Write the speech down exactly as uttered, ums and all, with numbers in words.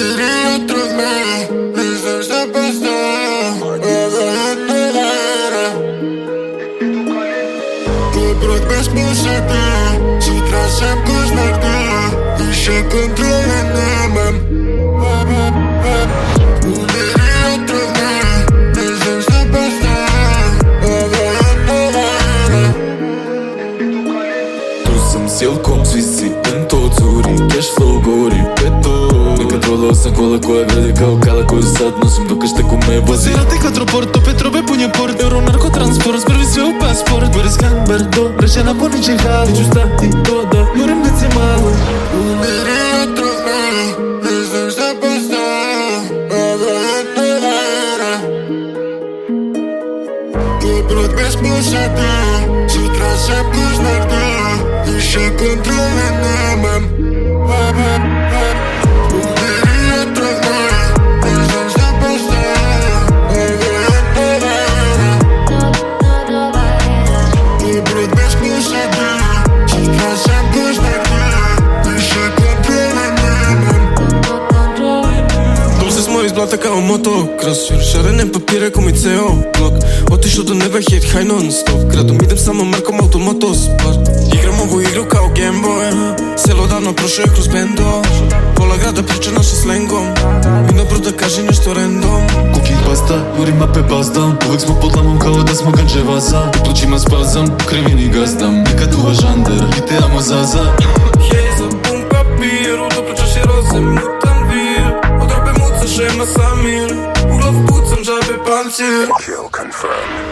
diría otra vez, eso se pasó. Probeď spôsob, zítra sem poznatý, vyššie kontroly nemám. Uvěří otrovné, nejsem se postavil, ale je nevára. Tu sam silkom, svi si pento curi, cash flow gori, peto. Nekad prodao sam kola koja gradi kao kala koju sad nosim dok šteku me vozi. Zirate Katroporto, Petrove punje port, euro narkotransport, zbrvi sve u pasport. Boris Gamberdo, reče na poniče hali, ću stati to da jurim decimalu. Uvěří otrovné, nejsem se postavil, ale je nevára. Probeď spôsob, zítra sem poznatý, vyššie kontroly nemám. Zlata kao moto, kroz šarene papire ko mi ceo blok. Otišao do neba, hit high non stop. Gradom idem samo markom automoto sport. Igram ovu igru kao Gameboy, selo davno prošao je kroz bendo. Pola grada priča naša slengom i dobro da kaže nešto random. Cookie pasta, jurim mape bazdam. Uvek smo pod lamom kao da smo ganđevaza. U plućima spazam, krivini gazdam. Nekad uva žander, i te amo zaza. Hej, za pun papiru, to pričaš je roze, mutan vir. Od robe mucaš, ema samir. U glavu pucam, žabe pancir. Kill confirmed.